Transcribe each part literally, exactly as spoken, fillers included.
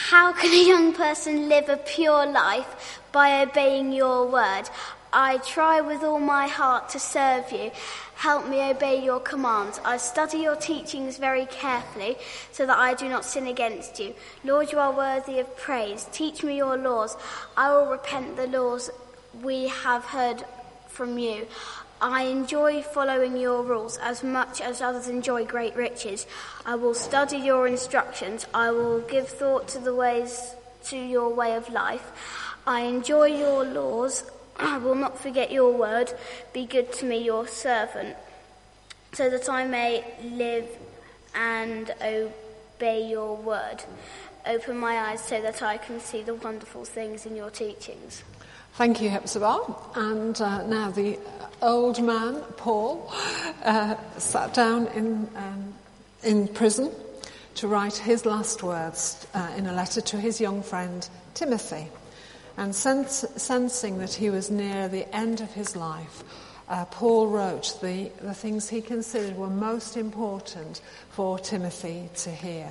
How can a young person live a pure life? By obeying your word. I try with all my heart to serve you. Help me obey your commands. I study your teachings very carefully so that I do not sin against you. Lord, you are worthy of praise. Teach me your laws. I will repent the laws we have heard from you. I enjoy following your rules as much as others enjoy great riches. I will study your instructions. I will give thought to the ways, to your way of life. I enjoy your laws. I will not forget your word. Be good to me, your servant, so that I may live and obey your word. Open my eyes so that I can see the wonderful things in your teachings. Thank you, Hepzibah. And uh, now the old man, Paul, uh, sat down in um, in prison to write his last words uh, in a letter to his young friend Timothy. And sens- sensing that he was near the end of his life, uh, Paul wrote the, the things he considered were most important for Timothy to hear.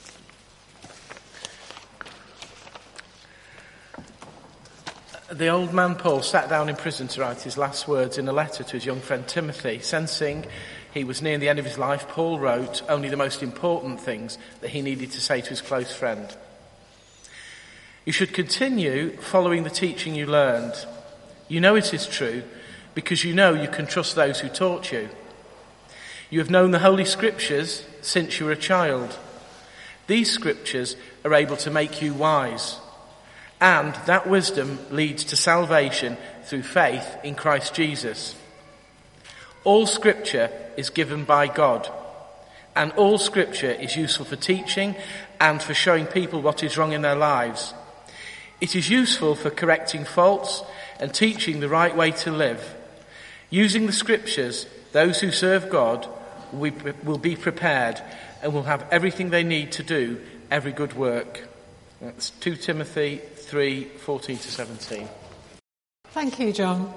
The old man Paul sat down in prison to write his last words in a letter to his young friend Timothy. Sensing he was near the end of his life, Paul wrote only the most important things that he needed to say to his close friend. You should continue following the teaching you learned. You know it is true because you know you can trust those who taught you. You have known the Holy Scriptures since you were a child. These Scriptures are able to make you wise. And that wisdom leads to salvation through faith in Christ Jesus. All Scripture is given by God, and all Scripture is useful for teaching and for showing people what is wrong in their lives. It is useful for correcting faults and teaching the right way to live. Using the Scriptures, those who serve God will be prepared and will have everything they need to do every good work. That's two Timothy three, fourteen to seventeen. Thank you, John.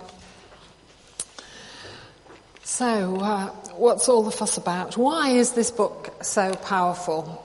So, uh, what's all the fuss about? Why is this book so powerful?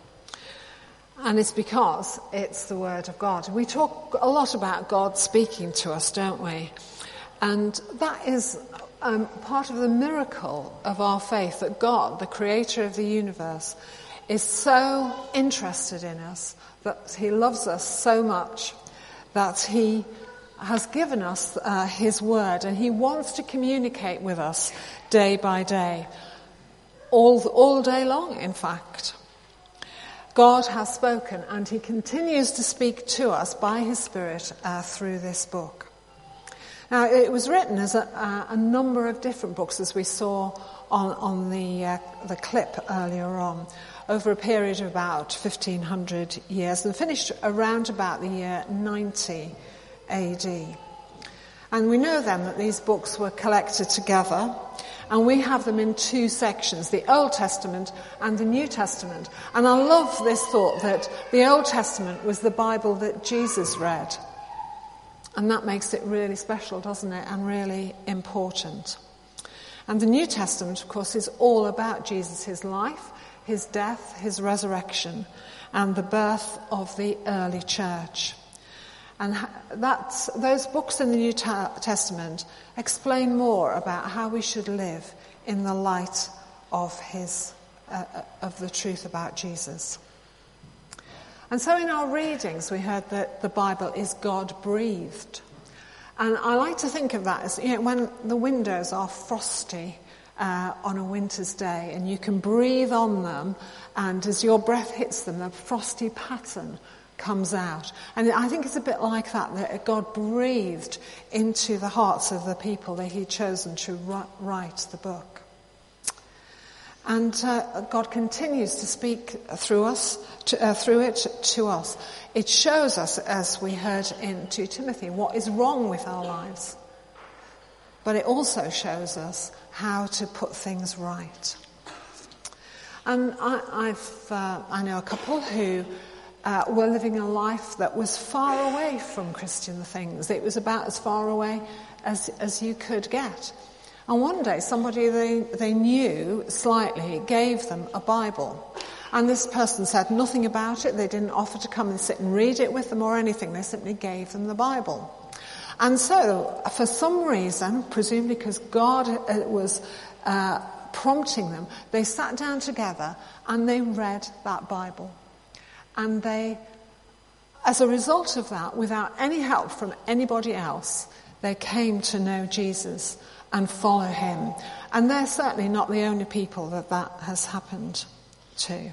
And it's because it's the Word of God. We talk a lot about God speaking to us, don't we? And that is um, part of the miracle of our faith, that God, the creator of the universe, is so interested in us, that he loves us so much, that he has given us uh, his word, and he wants to communicate with us day by day, all, all day long, in fact. God has spoken, and he continues to speak to us by his Spirit uh, through this book. Now, it was written as a, a number of different books, as we saw on, on the, uh, the clip earlier on, over a period of about fifteen hundred years, and finished around about the year ninety A D. And we know then that these books were collected together, and we have them in two sections, the Old Testament and the New Testament. And I love this thought that the Old Testament was the Bible that Jesus read. And that makes it really special, doesn't it? And really important. And the New Testament, of course, is all about Jesus, his life, his death, his resurrection, and the birth of the early church. And that's, those books in the New Testament explain more about how we should live in the light of his, uh, of the truth about Jesus. And so in our readings, we heard that the Bible is God-breathed. And I like to think of that as, you know, when the windows are frosty uh, on a winter's day, and you can breathe on them, and as your breath hits them, the frosty pattern comes out. And I think it's a bit like that, that God breathed into the hearts of the people that he'd chosen to write the book. And uh, God continues to speak through us, to, uh, through it to us. It shows us, as we heard in two Timothy, what is wrong with our lives. But it also shows us how to put things right. And I, I've, uh, I know a couple who uh, were living a life that was far away from Christian things. It was about as far away as, as you could get. And one day somebody they, they knew slightly gave them a Bible. And this person said nothing about it. They didn't offer to come and sit and read it with them or anything. They simply gave them the Bible. And so, for some reason, presumably because God was uh, prompting them, they sat down together and they read that Bible. And they, as a result of that, without any help from anybody else, they came to know Jesus and follow him. And they're certainly not the only people that that has happened to.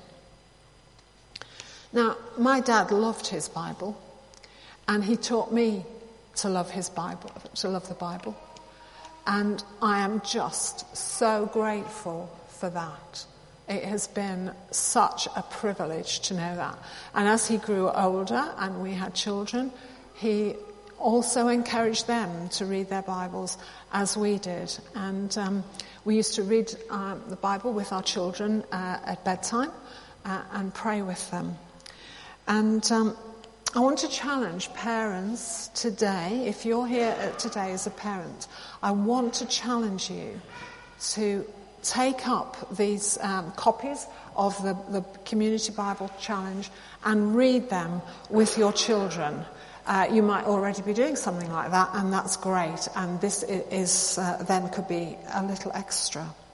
Now, my dad loved his Bible, and he taught me to love his Bible, to love the Bible. And I am just so grateful for that. It has been such a privilege to know that. And as he grew older and we had children, he also encouraged them to read their Bibles as we did. And um, we used to read um, the Bible with our children uh, at bedtime uh, and pray with them. And um, I want to challenge parents today. If you're here today as a parent, I want to challenge you to take up these um, copies of the, the Community Bible Challenge and read them with your children. Uh, you might already be doing something like that, and that's great. And this is uh, then could be a little extra.